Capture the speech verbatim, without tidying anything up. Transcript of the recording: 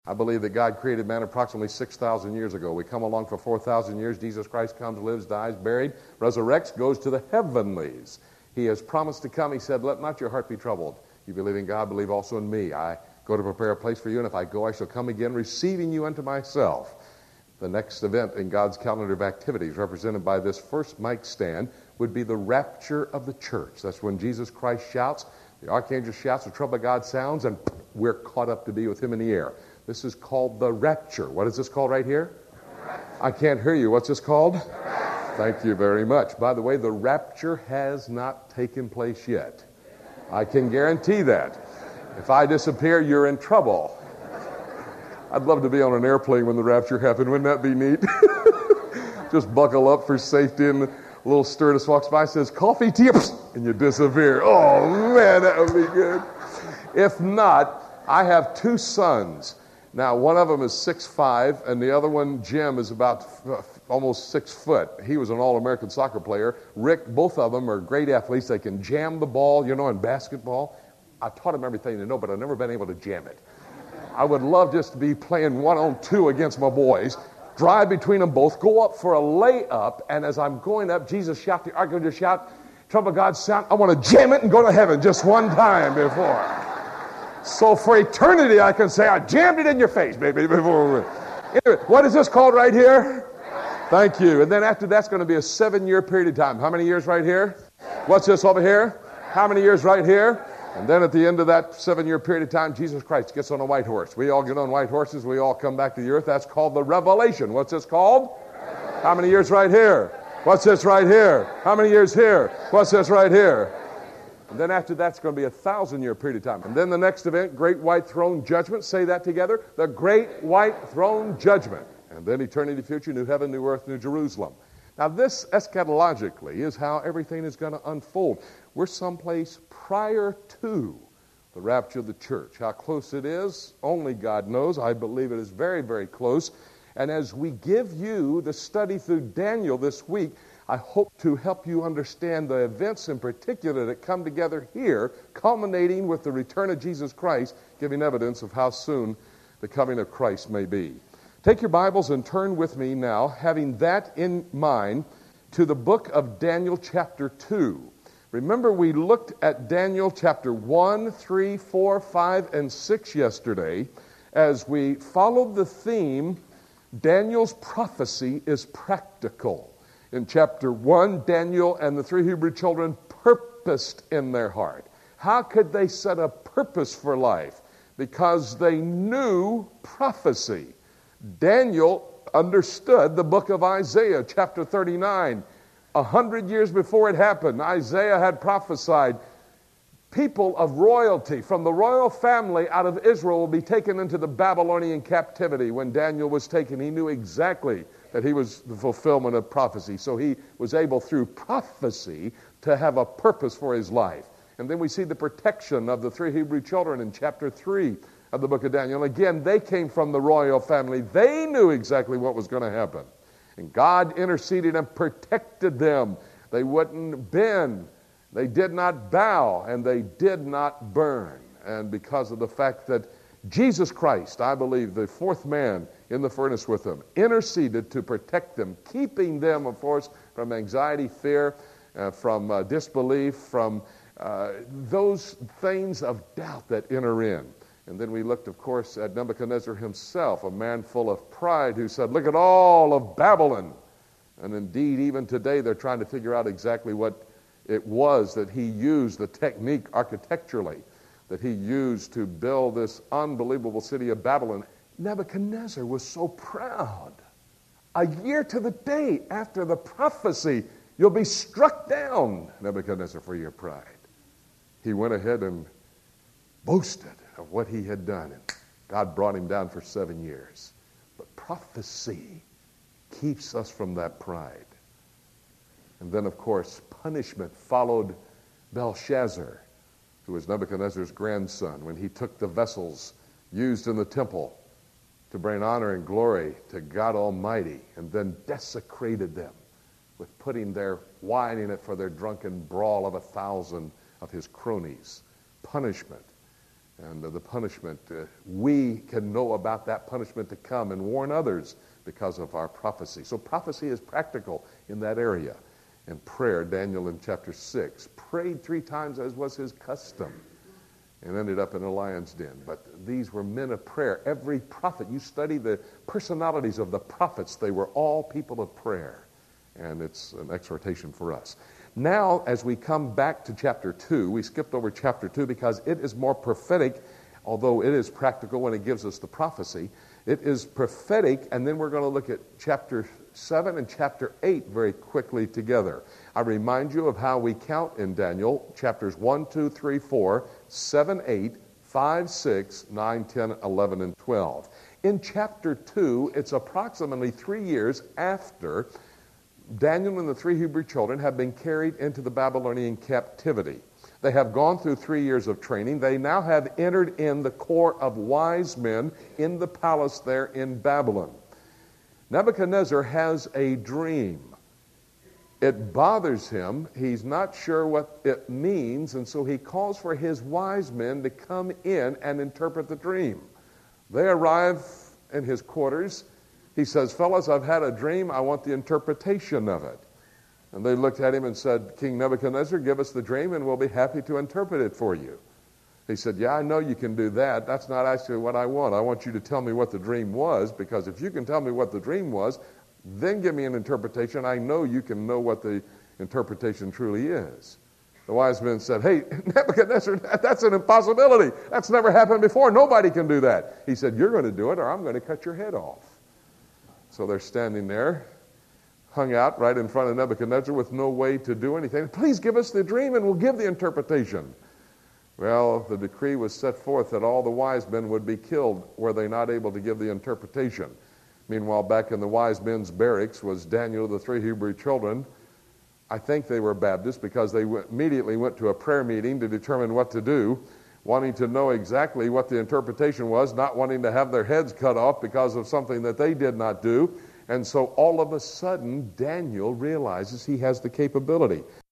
I believe that God created man approximately six thousand years ago. We come along for four thousand years. Jesus Christ comes, lives, dies, buried, resurrects, goes to the heavenlies. He has promised to come. He said, let not your heart be troubled. You believe in God, believe also in me. I go to prepare a place for you, and if I go, I shall come again, receiving you unto myself. The next event in God's calendar of activities, represented by this first mic stand, would be the rapture of the church. That's when Jesus Christ shouts, the archangel shouts, the trumpet of God sounds, and we're caught up to be with him in the air. This is called the rapture. What is this called right here? I can't hear you. What's this called? Thank you very much. By the way, the rapture has not taken place yet. I can guarantee that. If I disappear, you're in trouble. I'd love to be on an airplane when the rapture happened. Wouldn't that be neat? Just buckle up for safety, and a little stewardess walks by and says, coffee, tea, and you disappear. Oh, man, that would be good. If not, I have two sons. Now, one of them is six five, and the other one, Jim, is about f- almost six foot. He was an All-American soccer player. Rick, both of them are great athletes. They can jam the ball, you know, in basketball. I taught them everything they know, but I've never been able to jam it. I would love just to be playing one-on-two against my boys, drive between them both, go up for a layup, and as I'm going up, Jesus shout, the archangel shout, trumpet of God sound, I want to jam it and go to heaven just one time before. So for eternity, I can say, I jammed it in your face, baby. Before. Anyway, what is this called right here? Thank you. And then after that's going to be a seven-year period of time. How many years right here? What's this over here? How many years right here? And then at the end of that seven-year period of time, Jesus Christ gets on a white horse. We all get on white horses. We all come back to the earth. That's called the revelation. What's this called? How many years right here? What's this right here? How many years here? What's this right here? And then after that's going to be a thousand-year period of time. And then the next event, Great White Throne Judgment. Say that together. The Great White Throne Judgment. And then eternity future, new heaven, new earth, new Jerusalem. Now this, eschatologically, is how everything is going to unfold. We're someplace prior to the rapture of the church. How close it is, only God knows. I believe it is very, very close. And as we give you the study through Daniel this week, I hope to help you understand the events in particular that come together here, culminating with the return of Jesus Christ, giving evidence of how soon the coming of Christ may be. Take your Bibles and turn with me now, having that in mind, to the book of Daniel chapter two. Remember, we looked at Daniel chapter one, three, four, five, and six yesterday as we followed the theme, Daniel's prophecy is practical. In chapter one, Daniel and the three Hebrew children purposed in their heart. How could they set a purpose for life? Because they knew prophecy. Daniel understood the book of Isaiah, chapter thirty-nine. A hundred years before it happened, Isaiah had prophesied people of royalty from the royal family out of Israel will be taken into the Babylonian captivity. When Daniel was taken, he knew exactly that he was the fulfillment of prophecy. So he was able, through prophecy, to have a purpose for his life. And then we see the protection of the three Hebrew children in chapter three of the book of Daniel. Again, they came from the royal family. They knew exactly what was going to happen. And God interceded and protected them. They wouldn't bend. They did not bow, and they did not burn. And because of the fact that Jesus Christ, I believe, the fourth man in the furnace with them, interceded to protect them, keeping them, of course, from anxiety, fear, uh, from uh, disbelief, from uh, those things of doubt that enter in. And then we looked, of course, at Nebuchadnezzar himself, a man full of pride who said, look at all of Babylon. And indeed, even today, they're trying to figure out exactly what it was that he used, the technique architecturally, that he used to build this unbelievable city of Babylon. Nebuchadnezzar was so proud. A year to the day after the prophecy, you'll be struck down, Nebuchadnezzar, for your pride. He went ahead and boasted of what he had done. And God brought him down for seven years. But prophecy keeps us from that pride. And then, of course, punishment followed Belshazzar, who was Nebuchadnezzar's grandson, when he took the vessels used in the temple to bring honor and glory to God Almighty, and then desecrated them with putting their wine in it for their drunken brawl of a thousand of his cronies. Punishment. And uh, the punishment, uh, we can know about that punishment to come and warn others because of our prophecy. So prophecy is practical in that area. And prayer, Daniel in chapter six, prayed three times as was his custom and ended up in a lion's den. But these were men of prayer. Every prophet, you study the personalities of the prophets, they were all people of prayer. And it's an exhortation for us. Now, as we come back to chapter two, we skipped over chapter two because it is more prophetic, although it is practical when it gives us the prophecy. It is prophetic, and then we're going to look at chapter seven and chapter eight very quickly together. I remind you of how we count in Daniel, chapters one, two, three, four, seven, eight, five, six, nine, ten, eleven, and twelve. In chapter two, it's approximately three years after Daniel and the three Hebrew children have been carried into the Babylonian captivity. They have gone through three years of training. They now have entered in the corps of wise men in the palace there in Babylon. Nebuchadnezzar has a dream. It bothers him. He's not sure what it means, and so he calls for his wise men to come in and interpret the dream. They arrive in his quarters. He says, fellas, I've had a dream. I want the interpretation of it. And they looked at him and said, King Nebuchadnezzar, give us the dream and we'll be happy to interpret it for you. He said, yeah, I know you can do that. That's not actually what I want. I want you to tell me what the dream was, because if you can tell me what the dream was, then give me an interpretation. I know you can know what the interpretation truly is. The wise men said, hey, Nebuchadnezzar, that's an impossibility. That's never happened before. Nobody can do that. He said, you're going to do it or I'm going to cut your head off. So they're standing there, hung out right in front of Nebuchadnezzar with no way to do anything. Please give us the dream and we'll give the interpretation. Well, the decree was set forth that all the wise men would be killed were they not able to give the interpretation. Meanwhile, back in the wise men's barracks was Daniel, the three Hebrew children. I think they were Baptists because they went, immediately went to a prayer meeting to determine what to do, wanting to know exactly what the interpretation was, not wanting to have their heads cut off because of something that they did not do. And so all of a sudden, Daniel realizes he has the capability.